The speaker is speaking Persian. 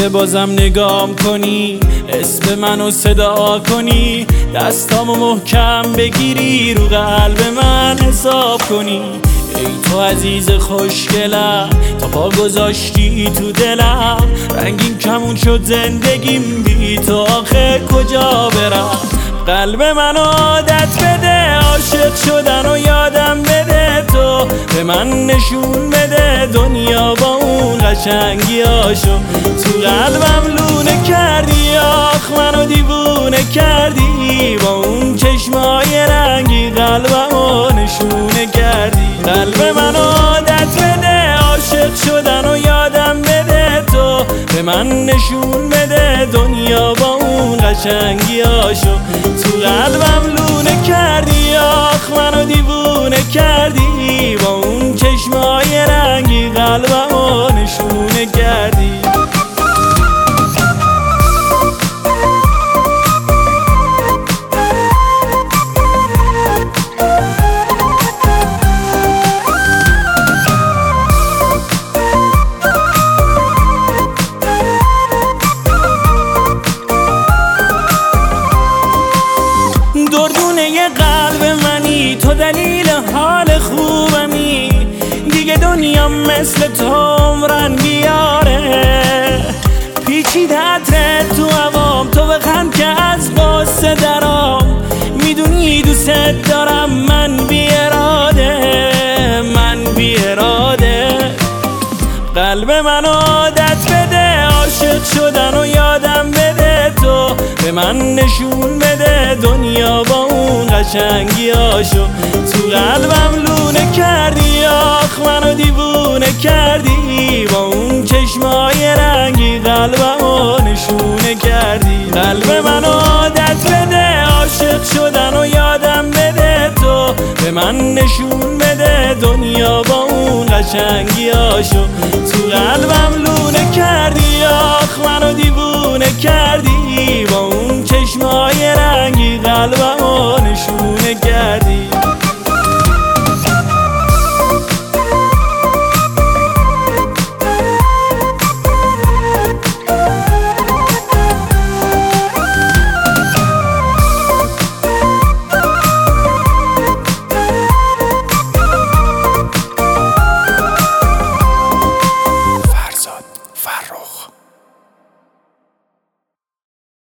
که بازم نگام کنی، اسم منو صدا کنی، دستامو محکم بگیری، رو قلب من حساب کنی. ای تو عزیز خوشگلم، تا پا گذاشتی تو دلم، رنگین کمون شد زندگیم، بی تو آخه کجا برم؟ قلب من عادت بده، عاشق شدن و یادم بده، تو به من نشون بده دنیا با اون قشنگیاشو. تو قلبم لونه کردی، آخ منو دیوونه کردی، با اون چشمای رنگی قلبمو نشونه کردی. قلب من عادت بده، عاشق شدن و یادم بده، تو به من نشون بده دنیا با اون قشنگیاشو. تو قلبم لونه کردی، آخ منو دیوونه کردی، با اون چشمای رنگی قلبمو نشونه کردی. دردونه قلب منی، تو دلیل حال خوبمی، دیگه دنیا مثل تو عمرن بیاره. پیچیده عطرت تو هوام، تو بخند که از قصه درام، میدونی دوست دارم من بی اراده. قلب من عادت بده، عاشق شدن و یادم بده، تو به من نشون بده دنیا با اون قشنگیاشو. تو قلبم لونه کردی، آخ منو دیوونه کردی، با اون چشمای رنگی قلبمو نشونه کردی. قلب من عادت بده، عاشق شدن و یادم بده، تو به من نشون بده دنیا با اون قشنگیاشو. تو قلبم لونه کردی، آخ منو دیوونه کردی،